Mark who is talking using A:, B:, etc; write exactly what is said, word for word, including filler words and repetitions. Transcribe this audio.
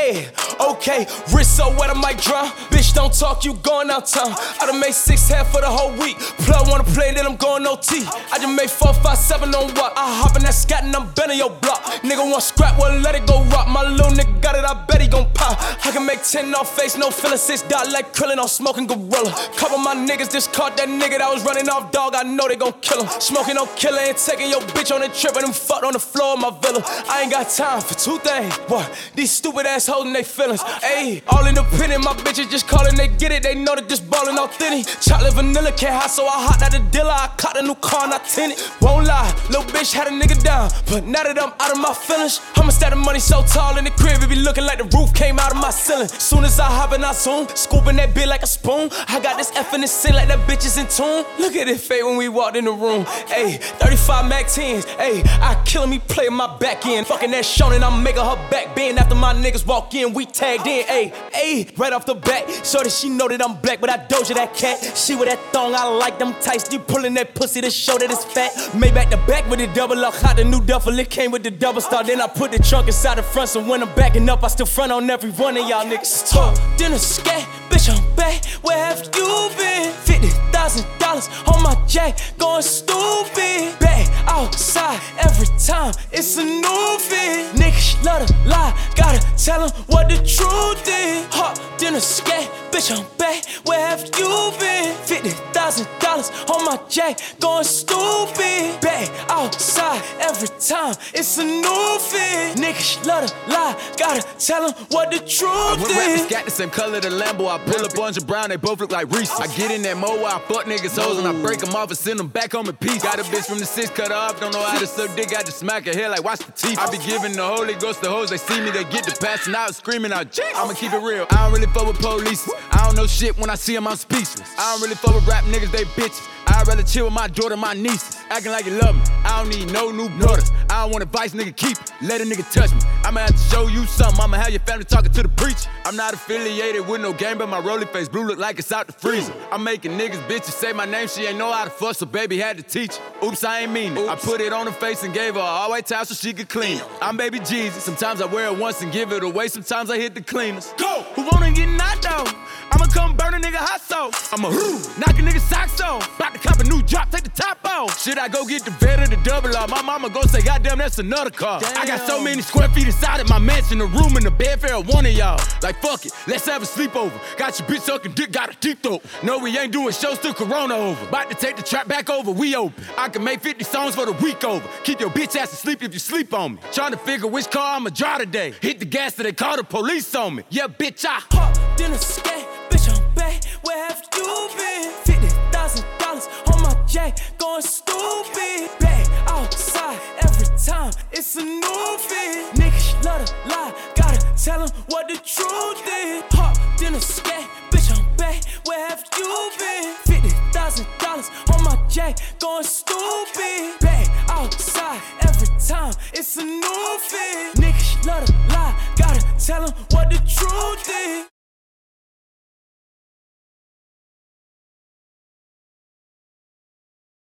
A: Yeah, okay, wrist so wet I might drown. Bitch, don't talk, you going out town. I done made six half for the whole week. Plug wanna play, then I'm going O T. I just made four, five, seven on what? I hop in that scat and I'm bending your block. Nigga want scrap, well let it go rock. My little nigga got it, I bet he gon' pop. I can make ten off face, no feeling. Six dot like Krillin on smoking gorilla. Couple my niggas just caught that nigga that was running off dog. I know they gon' kill him. Smoking on killer and taking your bitch on the trip and them fucked on the floor of my villa. I ain't got time for two things. What? These stupid ass holding they feelings. Ayy, all independent, my bitches just callin', they get it. They know that this ballin' authentic. Chocolate vanilla can't hide, so I hopped out the dealer. I caught a new car and I tinted. Won't lie, little bitch had a nigga down. But now that I'm out of my feelings, I'ma stack the money so tall in the crib, it be looking like the roof came out of my ceiling. Soon as I hop in, I zoom, scooping that bit like a spoon. I got this F in the sin like that bitch is in tune. Look at it fade when we walked in the room. Ayy, thirty-five Mac tens. Ayy, I killin' me playing my back end. Fucking that Shonen, I'm making her back bend. After my niggas walk in, we tagged in. Ayy, ayy, right off the bat. So that she know that I'm black, but I doja that cat. She with that thong, I like them tights. You pulling that pussy to show that it's fat. Made back to back with the double up. Hot the new duffel, it came with the double star. Then I put the trunk inside the front, so when I'm backing up, I still front on every one of y'all niggas. Talk, dinner, scat, bitch, I'm back. Where have you been? Fifty thousand dollars on my jack, going stupid. Back outside every time, it's a new fit. Niggas love to lie, gotta tell them what the truth is. Hot dinner, scat, bitch, I'm back. Where have you been? Fifty thousand dollars on my jack, going stupid. Back outside every time, it's a new fit. Niggas love to lie, gotta tell them what the truth
B: When
A: is.
B: rappers got the same color, the Lambo, I pull up Orange and Brown, they both look like Reese. I get in that mo where I fuck niggas hoes and I break them off and send them back home in peace. Got a bitch from the six cut her off, don't know how to suck dick, I just smack her hair like watch the teeth. I be giving the Holy Ghost to hoes, they see me, they get the passing out, screaming out, Jeez. I'ma keep it real, I don't really fuck with police. I don't know shit, when I see them I'm speechless. I don't really fuck with rap niggas, they bitches. I'd rather chill with my daughter, my nieces. Acting like you love me, I don't need no new brothers. I don't want advice, nigga, keep it, let a nigga touch me. I'ma have to show you something, I'ma have your family talking to the preacher. I'm not affiliated with no game, but my rolling face blue look like it's out the freezer. I'm making niggas bitches say my name, she ain't know how to fuss, so baby had to teach her. Oops, I ain't mean it. Oops. I put it on her face and gave her an all-white towel so she could clean it. I'm baby Jesus, sometimes I wear it once and give it away, sometimes I hit the cleaners. Go! Who wanna get knocked out? I'ma come burn a nigga hot sauce. I'ma knock a nigga socks off. About to cop a new drop, take the top off. Should I go get the vet or the double R? My mama gon' say, goddamn, that's another car. Damn. I got so many square feet inside of my mansion, a room and a bed for one of y'all. Like, fuck it, let's have a sleepover. Got your bitch sucking dick, got a deep throat. No, we ain't doing shows till Corona over. About to take the trap back over, we open. I can make fifty songs for the week over. Keep your bitch ass asleep if you sleep on me. Trying to figure which car I'ma drive today. Hit the gas till they call the police on me. Yeah, bitch, I
A: hopped in a skate, bitch, I'm back. Where have you been? Fifty thousand dollars on my jack, going stupid. Back outside every time, it's a new fit. Niggas love to lie, gotta tell them what the truth is. Hopped in a skate, bitch, I'm back. Where have you been? Fifty thousand dollars on my jack, going stupid. Back outside every time, it's a new fit. Niggas love to lie, gotta tell them what the truth is.